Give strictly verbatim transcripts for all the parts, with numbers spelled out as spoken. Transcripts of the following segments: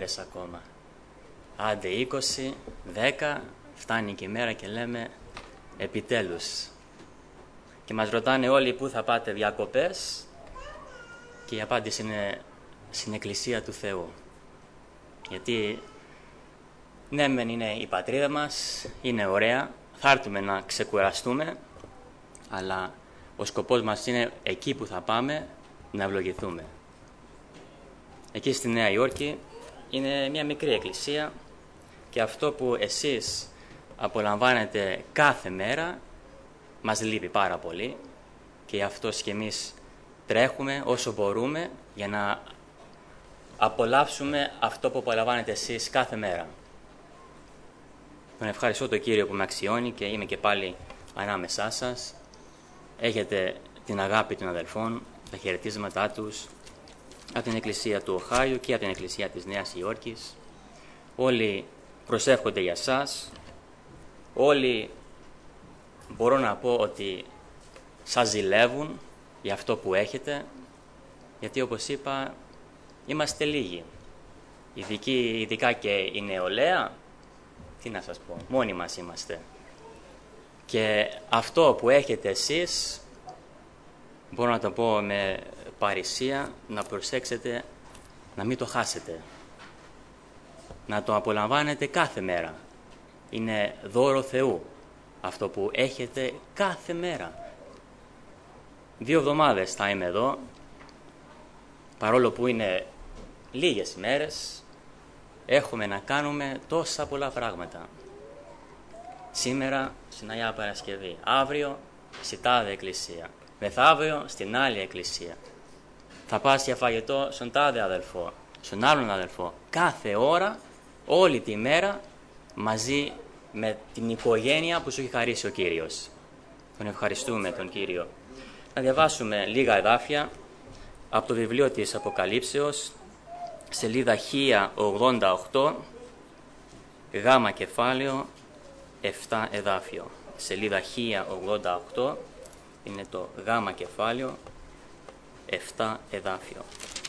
μέρες ακόμα. Άντε είκοσι, δέκα, φτάνει και η μέρα και λέμε επιτέλους. Και μας ρωτάνε όλοι πού θα πάτε διακοπές και η απάντηση είναι στην Εκκλησία του Θεού. Γιατί ναι μεν είναι η πατρίδα μας, είναι ωραία, θα έρθουμε να ξεκουραστούμε, αλλά ο σκοπός μας είναι εκεί που θα πάμε να ευλογηθούμε. Εκεί στη Νέα Υόρκη είναι μια μικρή εκκλησία και αυτό που εσείς απολαμβάνετε κάθε μέρα μας λείπει πάρα πολύ και γι' αυτό και εμείς τρέχουμε όσο μπορούμε για να απολαύσουμε αυτό που απολαμβάνετε εσείς κάθε μέρα. Τον ευχαριστώ τον Κύριο που με αξιώνει και είμαι και πάλι ανάμεσά σας. Έχετε την αγάπη των αδελφών, τα χαιρετίσματά τους από την Εκκλησία του Οχάιου και από την Εκκλησία της Νέας Υόρκης. Όλοι προσεύχονται για σας. Όλοι μπορώ να πω ότι σας ζηλεύουν για αυτό που έχετε, γιατί όπως είπα είμαστε λίγοι. Ειδική, ειδικά και η νεολαία, τι να σας πω, μόνοι μας είμαστε. Και αυτό που έχετε εσείς, μπορώ να το πω με παρησία, να προσέξετε να μην το χάσετε. Να το απολαμβάνετε κάθε μέρα. Είναι δώρο Θεού αυτό που έχετε κάθε μέρα. Δύο εβδομάδες θα είμαι εδώ, παρόλο που είναι λίγες μέρες, έχουμε να κάνουμε τόσα πολλά πράγματα. Σήμερα στην Αγία Παρασκευή, αύριο στη τάδε εκκλησία, μεθαύριο στην άλλη εκκλησία. Θα πας για φαγητό στον τάδε αδελφό, στον άλλον αδελφό. Κάθε ώρα, όλη τη μέρα, μαζί με την οικογένεια που σου έχει χαρίσει ο Κύριος. Τον ευχαριστούμε τον Κύριο. Να διαβάσουμε λίγα εδάφια από το βιβλίο της Αποκαλύψεως, σελίδα χίλια ογδόντα οκτώ, γάμα κεφάλαιο, επτά εδάφιο. Σελίδα χίλια ογδόντα οκτώ είναι το γάμα κεφάλαιο, επτά εδάφιο.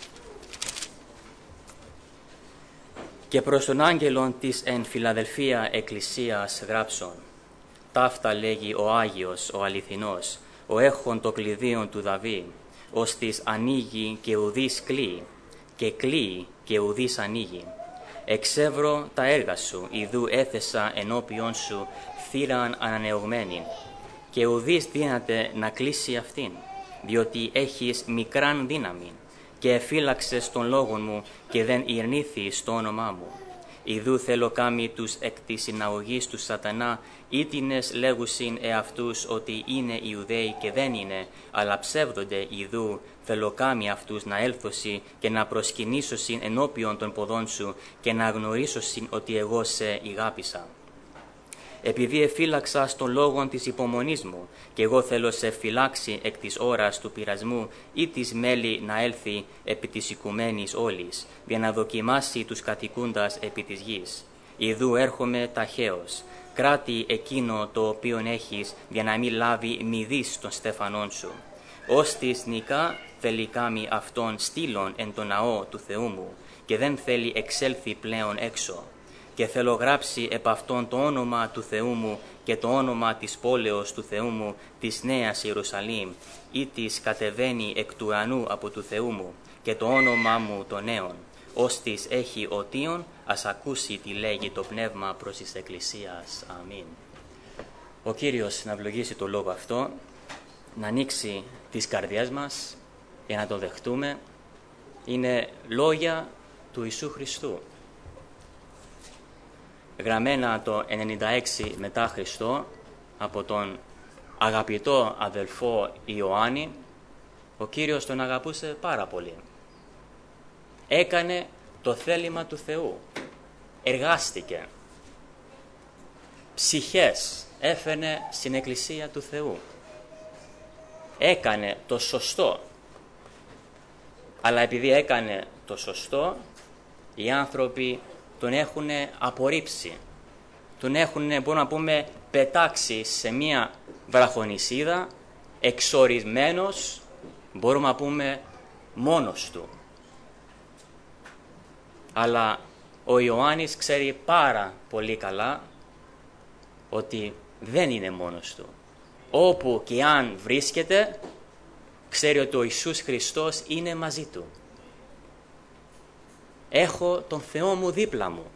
Και προς τον άγγελον της εν Φιλαδελφία εκκλησίας γράψον, ταύτα λέγει ο Άγιος, ο αληθινός, ο έχων το κλειδίον του Δαβί, ως της ανοίγει και ουδείς κλείει, και κλείει και ουδείς ανοίγει. Εξεύρω τα έργα σου, ιδού έθεσα ενώπιον σου θύραν ανανεωμένη, και ουδείς δύναται να κλείσει αυτήν, διότι έχεις μικράν δύναμη, και εφύλαξες τον λόγον μου και δεν ειρνήθης το όνομά μου. Ιδού θέλω κάμει τους εκ της συναγωγής του σατανά, ήτινες λέγουσιν εαυτούς ότι είναι Ιουδαίοι και δεν είναι, αλλά ψεύδονται ιδού θέλω κάμει αυτούς να έλθωσι και να προσκυνήσωσιν ενώπιον των ποδών σου και να γνωρίσωσιν ότι εγώ σε ηγάπησα. Επειδή εφύλαξα στον λόγον της υπομονής μου, και εγώ θέλω σε φυλάξει εκ της ώρας του πειρασμού ή της μέλη να έλθει επί της οικουμένης όλης, για να δοκιμάσει τους κατοικούντας επί της γης. Ιδού έρχομαι ταχαίως, κράτη εκείνο το οποίον έχεις, για να μην λάβει μηδής των στέφανών σου. Ως της νικά θέλει κάμει αυτόν στήλον εν το ναό του Θεού μου, και δεν θέλει εξέλθει πλέον έξω. Και θέλω γράψει επ' αυτόν το όνομα του Θεού μου και το όνομα της πόλεως του Θεού μου, της Νέας Ιερουσαλήμ, ή της κατεβαίνει εκ του ουρανού από του Θεού μου, και το όνομα μου το νέον. Ως της έχει οτίον, ας ακούσει τι λέγει το πνεύμα προς της Εκκλησίας. Αμήν. Ο Κύριος να ευλογήσει το λόγο αυτό, να ανοίξει τις καρδιές μας για να το δεχτούμε. Είναι λόγια του Ιησού Χριστού. Γραμμένα το ενενήντα έξι μετά Χριστό από τον αγαπητό αδελφό Ιωάννη. Ο Κύριος τον αγαπούσε πάρα πολύ. Έκανε το θέλημα του Θεού. Εργάστηκε. Ψυχές έφερνε στην Εκκλησία του Θεού. Έκανε το σωστό. Αλλά επειδή έκανε το σωστό, οι άνθρωποι τον έχουν απορρίψει. Τον έχουν, μπορούμε να πούμε, πετάξει σε μία βραχονισίδα, εξορισμένος, μπορούμε να πούμε, μόνος του. Αλλά ο Ιωάννης ξέρει πάρα πολύ καλά ότι δεν είναι μόνος του. Όπου και αν βρίσκεται, ξέρει ότι ο Ιησούς Χριστός είναι μαζί του. Έχω τον Θεό μου δίπλα μου.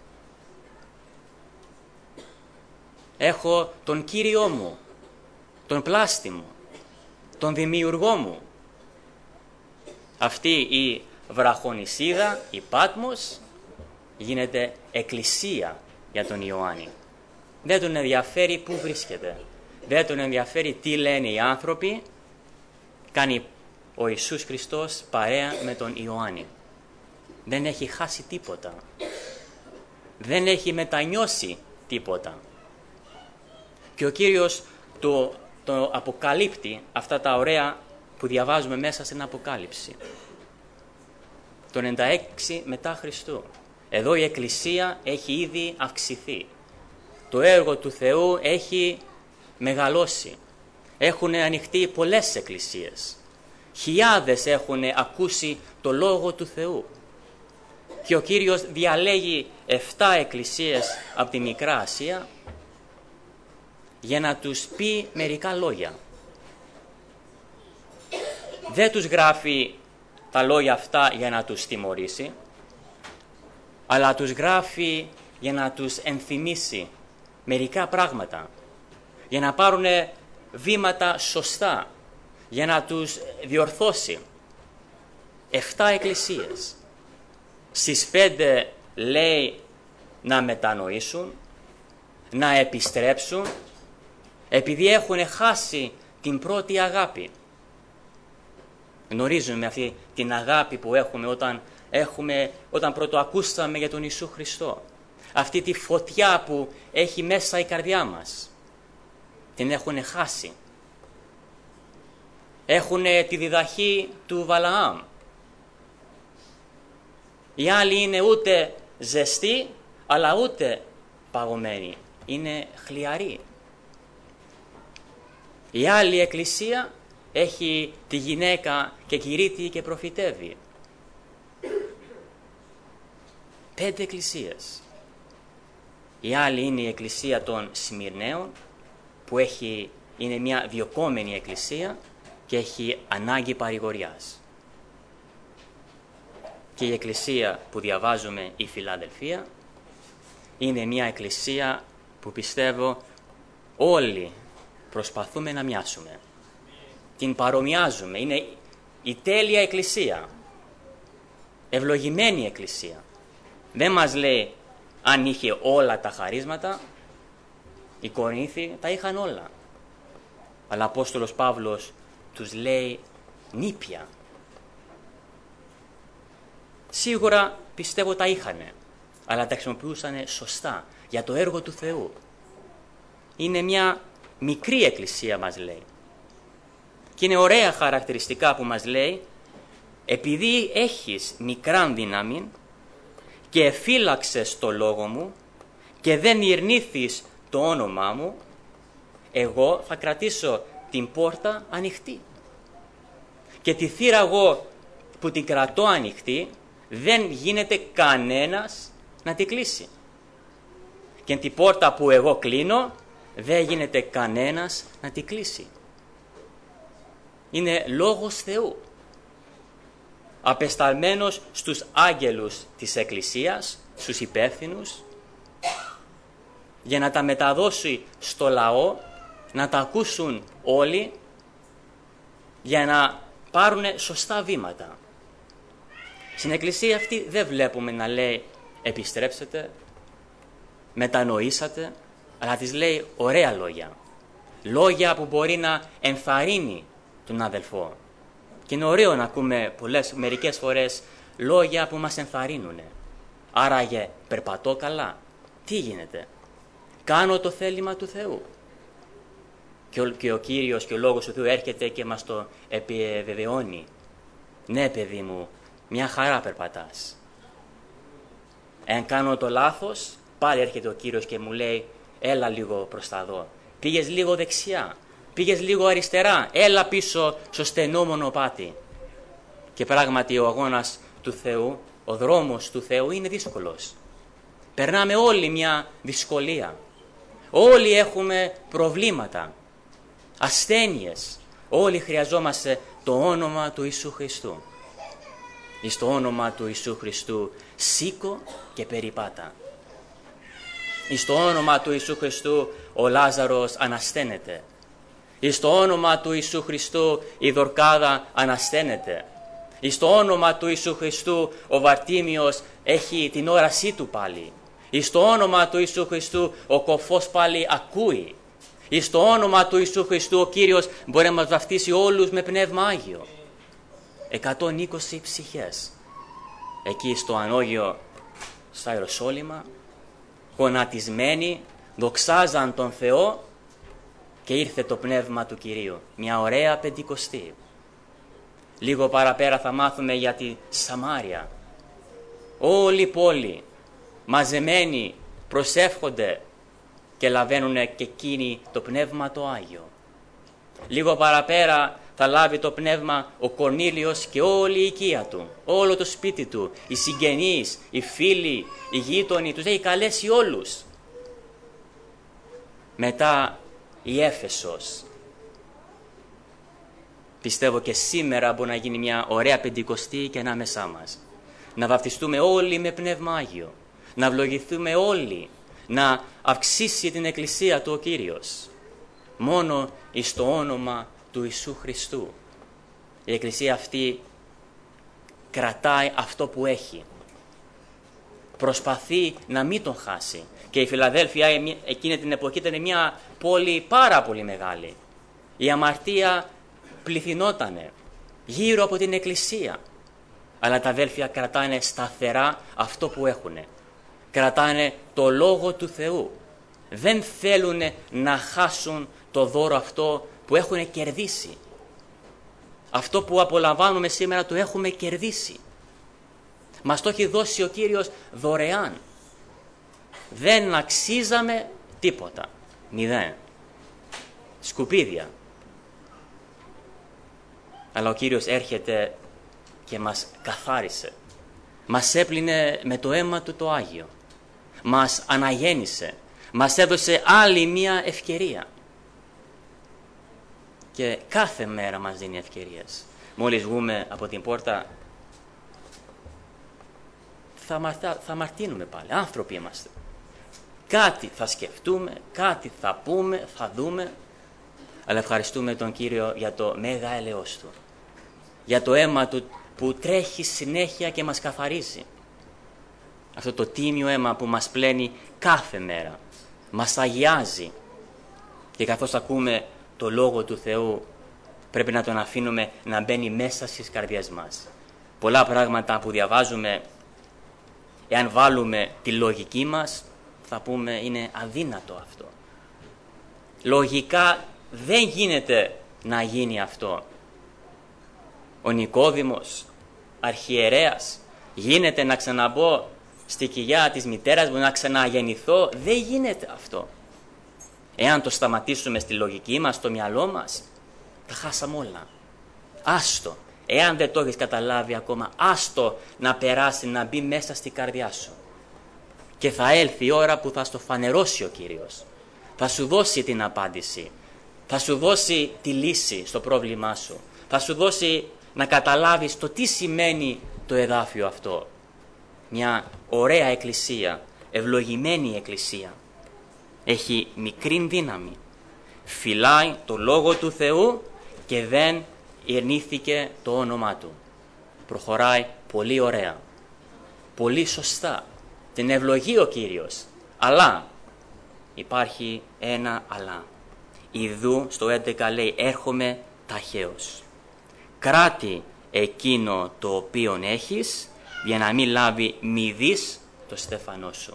Έχω τον Κύριό μου, τον πλάστη μου, τον δημιουργό μου. Αυτή η βραχονησίδα, η Πάτμος, γίνεται εκκλησία για τον Ιωάννη. Δεν τον ενδιαφέρει πού βρίσκεται. Δεν τον ενδιαφέρει τι λένε οι άνθρωποι. Κάνει ο Ιησούς Χριστός παρέα με τον Ιωάννη. Δεν έχει χάσει τίποτα. Δεν έχει μετανιώσει τίποτα. Και ο Κύριος το, το αποκαλύπτει αυτά τα ωραία που διαβάζουμε μέσα στην Αποκάλυψη. Το ενενήντα έξι μετά Χριστού. Εδώ η Εκκλησία έχει ήδη αυξηθεί. Το έργο του Θεού έχει μεγαλώσει. Έχουν ανοιχτεί πολλές εκκλησίες. Χιλιάδες έχουν ακούσει το Λόγο του Θεού. Και ο Κύριος διαλέγει εφτά εκκλησίες από τη Μικρά Ασία για να τους πει μερικά λόγια. Δεν τους γράφει τα λόγια αυτά για να τους τιμωρήσει, αλλά τους γράφει για να τους ενθυμίσει μερικά πράγματα, για να πάρουν βήματα σωστά, για να τους διορθώσει. Εφτά εκκλησίες. Στις πέντε λέει να μετανοήσουν, να επιστρέψουν, επειδή έχουν χάσει την πρώτη αγάπη. Γνωρίζουμε αυτή την αγάπη που έχουμε όταν, έχουμε, όταν πρώτο ακούσαμε για τον Ιησού Χριστό. Αυτή τη φωτιά που έχει μέσα η καρδιά μας. Την έχουν χάσει. Έχουν τη διδαχή του Βαλαάμ. Οι άλλοι είναι ούτε ζεστοί, αλλά ούτε παγωμένοι. Είναι χλιαροί. Η άλλη εκκλησία έχει τη γυναίκα και κηρύττει και προφητεύει. Πέντε εκκλησίες. Η άλλη είναι η εκκλησία των Σμυρναίων, που έχει, είναι μια διοκόμενη εκκλησία και έχει ανάγκη παρηγοριάς. Και η εκκλησία που διαβάζουμε, η Φιλαδελφία, είναι μια εκκλησία που πιστεύω όλοι προσπαθούμε να μοιάσουμε. Την παρομοιάζουμε. Είναι η τέλεια εκκλησία. Ευλογημένη εκκλησία. Δεν μας λέει αν είχε όλα τα χαρίσματα. Οι Κορίνθοι τα είχαν όλα. Αλλά ο Απόστολος Παύλος τους λέει νήπια. Σίγουρα πιστεύω τα είχανε, αλλά τα χρησιμοποιούσαν σωστά για το έργο του Θεού. Είναι μια μικρή εκκλησία, μας λέει. Και είναι ωραία χαρακτηριστικά που μας λέει, επειδή έχεις μικράν δύναμη και εφύλαξες το λόγο μου και δεν ειρνήθεις το όνομά μου, εγώ θα κρατήσω την πόρτα ανοιχτή. Και τη θύρα εγώ που την κρατώ ανοιχτή, δεν γίνεται κανένας να την κλείσει. Και την πόρτα που εγώ κλείνω, δεν γίνεται κανένας να την κλείσει. Είναι λόγος Θεού. Απεσταλμένος στους άγγελους της Εκκλησίας, στους υπεύθυνους, για να τα μεταδώσει στο λαό, να τα ακούσουν όλοι, για να πάρουν σωστά βήματα. Στην Εκκλησία αυτή δεν βλέπουμε να λέει επιστρέψετε, μετανοήσατε, αλλά της λέει ωραία λόγια. Λόγια που μπορεί να ενθαρρύνει τον αδελφό. Και είναι ωραίο να ακούμε πολλές, μερικές φορές λόγια που μας ενθαρρύνουν. Άραγε περπατώ καλά. Τι γίνεται? Κάνω το θέλημα του Θεού. Και ο, και ο Κύριος και ο Λόγος του Θεού έρχεται και μας το επιβεβαιώνει. Ναι παιδί μου, μια χαρά περπατάς. Εάν κάνω το λάθος, πάλι έρχεται ο Κύριος και μου λέει έλα λίγο προς τα δω. Πήγες λίγο δεξιά, πήγες λίγο αριστερά, έλα πίσω στο στενό μονοπάτι. Και πράγματι ο αγώνας του Θεού, ο δρόμος του Θεού είναι δύσκολος. Περνάμε όλοι μια δυσκολία. Όλοι έχουμε προβλήματα, ασθένειες. Όλοι χρειαζόμαστε το όνομα του Ιησού Χριστού. Εις το όνομα του Ιησού Χριστού σήκω και περιπάτα. Εις το όνομα του Ιησού Χριστού ο Λάζαρος ανασταίνεται. Εις το όνομα του Ιησού Χριστού η Δορκάδα ανασταίνεται. Εις το όνομα του Ιησού Χριστού ο Βαρτίμιος έχει την όρασή του πάλι. Εις το όνομα του Ιησού Χριστού ο κοφός πάλι ακούει. Εις το όνομα του Ιησού Χριστού ο Κύριος μπορεί να μας βαφτίσει όλους με Πνεύμα Άγιο. εκατόν είκοσι ψυχές εκεί στο Ανώγιο, στα Ιεροσόλυμα, γονατισμένοι, δοξάζαν τον Θεό και ήρθε το Πνεύμα του Κυρίου. Μια ωραία Πεντηκοστή. Λίγο παραπέρα θα μάθουμε για τη Σαμάρια. Όλη η πόλη μαζεμένοι προσεύχονται και λαβαίνουν και εκείνοι το Πνεύμα το Άγιο. Λίγο παραπέρα θα λάβει το Πνεύμα ο Κορνήλιος και όλη η οικία του, όλο το σπίτι του, οι συγγενείς, οι φίλοι, οι γείτονοι, τους έχει καλέσει όλους. Μετά η Έφεσος. Πιστεύω και σήμερα μπορεί να γίνει μια ωραία Πεντηκοστή και ανάμεσά μας. Να βαπτιστούμε όλοι με Πνεύμα Άγιο. Να ευλογηθούμε όλοι. Να αυξήσει την Εκκλησία του ο Κύριος. Μόνο εις το όνομα του Ιησού Χριστού. Η Εκκλησία αυτή κρατάει αυτό που έχει. Προσπαθεί να μην τον χάσει. Και η Φιλαδέλφια εκείνη την εποχή ήταν μια πόλη πάρα πολύ μεγάλη. Η αμαρτία πληθυνότανε γύρω από την Εκκλησία. Αλλά τα αδέλφια κρατάνε σταθερά αυτό που έχουνε. Κρατάνε το Λόγο του Θεού. Δεν θέλουν να χάσουν το δώρο αυτό που έχουν κερδίσει. Αυτό που απολαμβάνουμε σήμερα το έχουμε κερδίσει. Μας το έχει δώσει ο Κύριος δωρεάν. Δεν αξίζαμε τίποτα. Μηδέν. Σκουπίδια. Αλλά ο Κύριος έρχεται και μας καθάρισε. Μας έπλυνε με το αίμα του το Άγιο. Μας αναγέννησε. Μας έδωσε άλλη μία ευκαιρία. Και κάθε μέρα μας δίνει ευκαιρίες. Μόλις βγούμε από την πόρτα θα, μαρτα... θα μαρτύνουμε πάλι. Άνθρωποι είμαστε. Κάτι θα σκεφτούμε, κάτι θα πούμε, θα δούμε. Αλλά ευχαριστούμε τον Κύριο για το μέγα έλεος Του. Για το αίμα Του που τρέχει συνέχεια και μας καθαρίζει. Αυτό το τίμιο αίμα που μας πλένει κάθε μέρα. Μας αγιάζει. Και καθώς ακούμε το Λόγο του Θεού πρέπει να τον αφήνουμε να μπαίνει μέσα στις καρδιές μας. Πολλά πράγματα που διαβάζουμε, εάν βάλουμε τη λογική μας, θα πούμε είναι αδύνατο αυτό. Λογικά δεν γίνεται να γίνει αυτό. Ο Νικόδημος, αρχιερέας, γίνεται να ξαναμπω στη κοιλιά της μητέρας μου, να ξαναγεννηθώ. Δεν γίνεται αυτό. Εάν το σταματήσουμε στη λογική μας, στο μυαλό μας, τα χάσαμε όλα. Άστο. Εάν δεν το έχεις καταλάβει ακόμα, άστο να περάσει, να μπει μέσα στη καρδιά σου. Και θα έλθει η ώρα που θα στο φανερώσει ο Κύριος. Θα σου δώσει την απάντηση. Θα σου δώσει τη λύση στο πρόβλημά σου. Θα σου δώσει να καταλάβεις το τι σημαίνει το εδάφιο αυτό. Μια ωραία εκκλησία, ευλογημένη εκκλησία. Έχει μικρή δύναμη. Φυλάει το Λόγο του Θεού και δεν ειρνήθηκε το όνομά Του. Προχωράει πολύ ωραία. Πολύ σωστά. Την ευλογεί ο Κύριος. Αλλά υπάρχει ένα αλλά. Ιδού στο έντεκα λέει έρχομαι ταχαίως. Κράτη εκείνο το οποίον έχεις για να μην λάβει μηδής το στέφανό σου.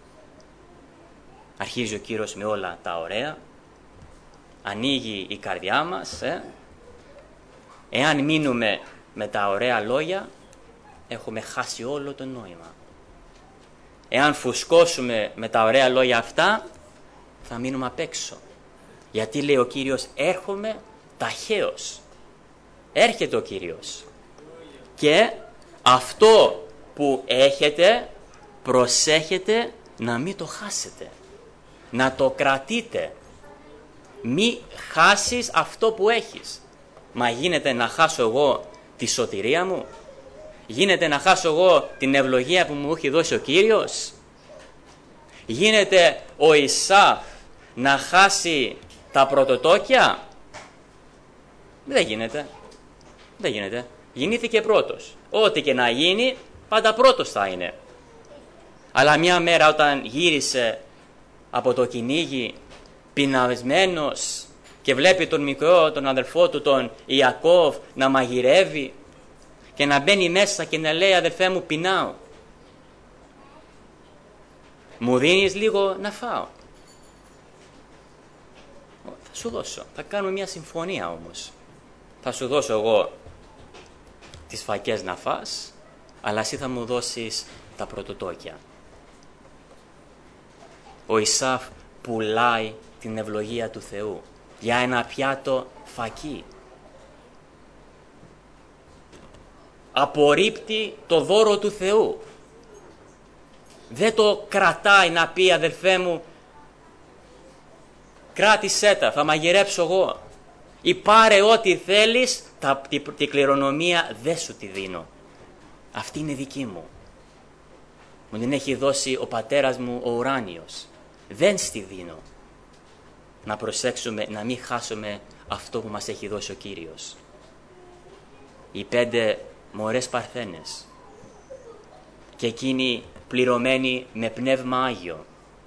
Αρχίζει ο Κύριος με όλα τα ωραία. Ανοίγει η καρδιά μας. Ε. Εάν μείνουμε με τα ωραία λόγια, έχουμε χάσει όλο το νόημα. Εάν φουσκώσουμε με τα ωραία λόγια αυτά, θα μείνουμε απ' έξω. Γιατί λέει ο Κύριος, έρχομαι ταχαίως. Έρχεται ο Κύριος. Και αυτό που έχετε, προσέχετε να μην το χάσετε, να το κρατείτε. Μη χάσεις αυτό που έχεις. Μα γίνεται να χάσω εγώ τη σωτηρία μου? Γίνεται να χάσω εγώ την ευλογία που μου έχει δώσει ο Κύριος? Γίνεται ο Ισαύ να χάσει τα πρωτοτόκια? Δεν γίνεται. Δεν γίνεται. Γεννήθηκε πρώτος. Ό,τι και να γίνει, πάντα πρώτος θα είναι. Αλλά μια μέρα όταν γύρισε από το κυνήγι πεινασμένος και βλέπει τον μικρό, τον αδελφό του, τον Ιακώβ, να μαγειρεύει και να μπαίνει μέσα και να λέει, αδελφέ μου, πεινάω, μου δίνεις λίγο να φάω? Θα σου δώσω. Θα κάνουμε μια συμφωνία όμως. Θα σου δώσω εγώ τις φακές να φας, αλλά εσύ θα μου δώσεις τα πρωτοτόκια. Ο Ισαύ πουλάει την ευλογία του Θεού για ένα πιάτο φακί. Απορρίπτει το δώρο του Θεού. Δεν το κρατάει να πει, αδελφέ μου, κράτησέ τα, θα μαγειρέψω εγώ. Ή πάρε ό,τι θέλεις, τα, την, την κληρονομία δεν σου τη δίνω. Αυτή είναι δική μου. Μου την έχει δώσει ο πατέρας μου ο ουράνιος. Δεν στη δίνω. Να προσέξουμε να μην χάσουμε αυτό που μας έχει δώσει ο Κύριος. Οι πέντε μωρές παρθένες και εκείνοι πληρωμένοι με πνεύμα Άγιο.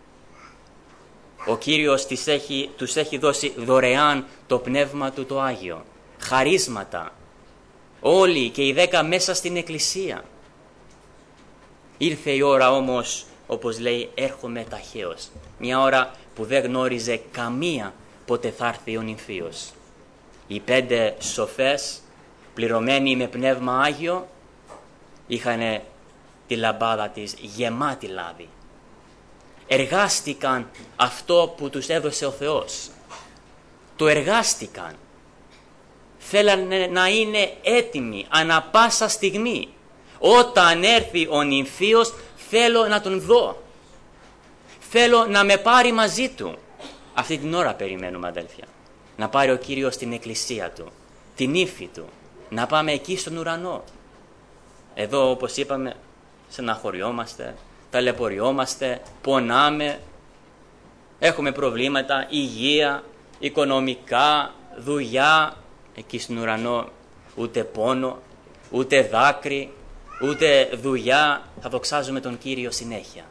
Ο Κύριος τις έχει, τους έχει δώσει δωρεάν το πνεύμα του το Άγιο. Χαρίσματα. Όλοι και οι δέκα μέσα στην εκκλησία. Ήρθε η ώρα όμως, όπως λέει, έρχομαι ταχαίως. Μια ώρα που δεν γνώριζε καμία πότε θα έρθει ο νυμφίος. Οι πέντε σοφές, πληρωμένοι με πνεύμα Άγιο, είχαν τη λαμπάδα της γεμάτη λάδι. Εργάστηκαν αυτό που τους έδωσε ο Θεός. Το εργάστηκαν. Θέλανε να είναι έτοιμοι ανα πάσα στιγμή. Όταν έρθει ο νυμφίος, θέλω να τον δω. Θέλω να με πάρει μαζί του. Αυτή την ώρα περιμένουμε, αδέλφια. Να πάρει ο Κύριος την εκκλησία του, την ύφη του. Να πάμε εκεί στον ουρανό. Εδώ, όπως είπαμε, στεναχωριόμαστε, ταλαιπωριόμαστε, πονάμε, έχουμε προβλήματα, υγεία, οικονομικά, δουλειά. Εκεί στον ουρανό ούτε πόνο, ούτε δάκρυ, ούτε δουλειά, θα δοξάζουμε τον Κύριο συνέχεια.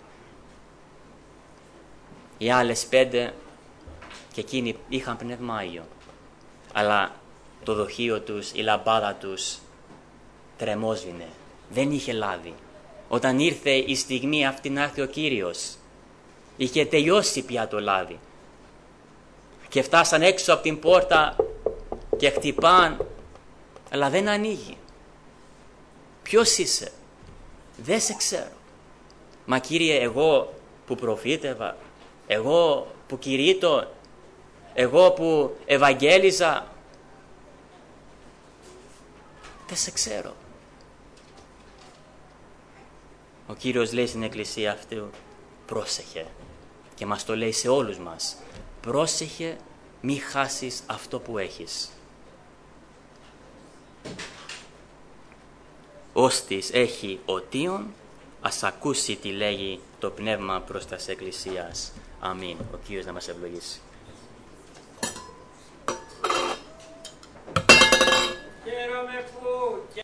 Οι άλλες πέντε και εκείνοι είχαν πνεύμα Άγιο, αλλά το δοχείο τους, η λαμπάδα τους τρεμόσβηνε, δεν είχε λάδι. Όταν ήρθε η στιγμή αυτή να έρθει ο Κύριος, είχε τελειώσει πια το λάδι και φτάσαν έξω από την πόρτα και χτυπάν, αλλά δεν ανοίγει. Ποιος είσαι? Δεν σε ξέρω. Μα Κύριε, εγώ που προφήτευα, εγώ που κηρύττω, εγώ που ευαγγέλιζα, δεν σε ξέρω. Ο Κύριος λέει στην εκκλησία αυτή, πρόσεχε, και μας το λέει σε όλους μας, πρόσεχε μη χάσεις αυτό που έχεις. Όστις έχει οτίον, ας ακούσει τι λέγει το πνεύμα προς τας εκκλησίας. Αμήν. Ο Κύριος να μας ευλογήσει.